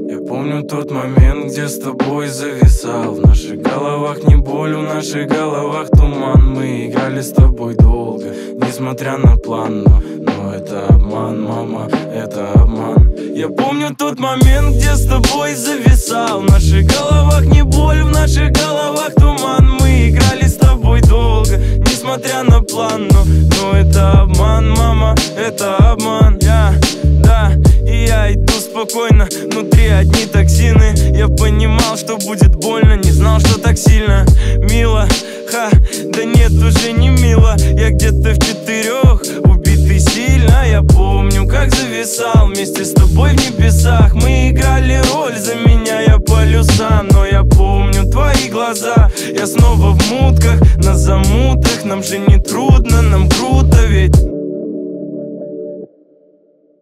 Я помню тот момент, где с тобой зависал. В наших головах не боль, в наших головах туман. Мы играли с тобой долго, несмотря на план. Но это обман, мама, это обман. Я помню тот момент, где с тобой зависал. В наших головах не боль, в наших головах туман. Мы играли с тобой долго, несмотря на план. Но это обман, мама, это обман. И я иду спокойно, внутри одни токсины. Я понимал, что будет больно, не знал, что так сильно. Мило, да нет, уже не мило. Я где-то в 4, убитый сильно. Я помню, как зависал вместе с тобой в небесах. Мы играли роль, заменяя полюса. Но я помню твои глаза. Я снова в мутках, на замутах. Нам же не трудно, нам круто, ведь